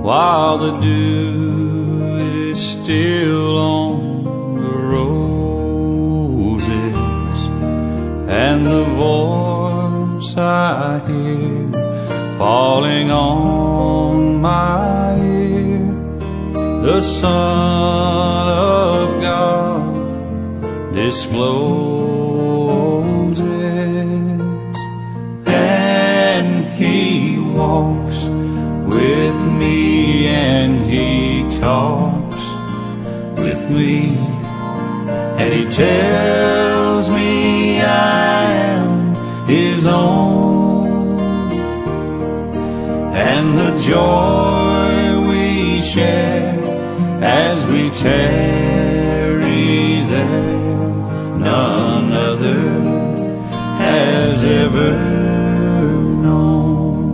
while the dew is still on the roses, and the voice I hear falling on my ear, the Son of God discloses, and He walks with me, and He talks with me, and He tells me I am His own, and the joy we share as we tarry there, none other has ever known.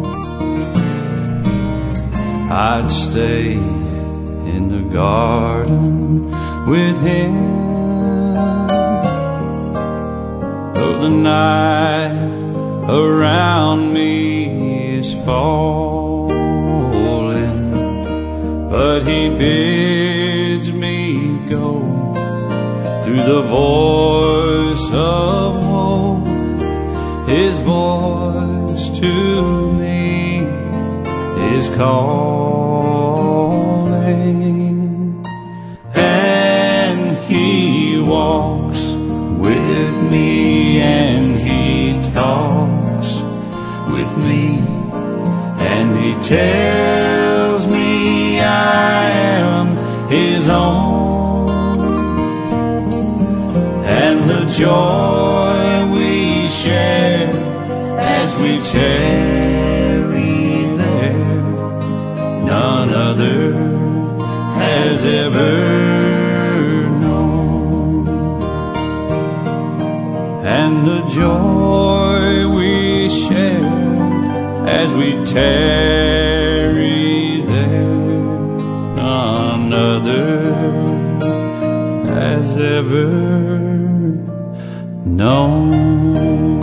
I'd stay in the garden with Him, though the night around me is falling, but He bids me go through the voice of hope. His voice to me is calling, and He walks with me, and He talks with me, and He tells me I am His own, and the joy we share as we tarry there, none other has ever known. And the joy we share as we tarry there, none other has ever known.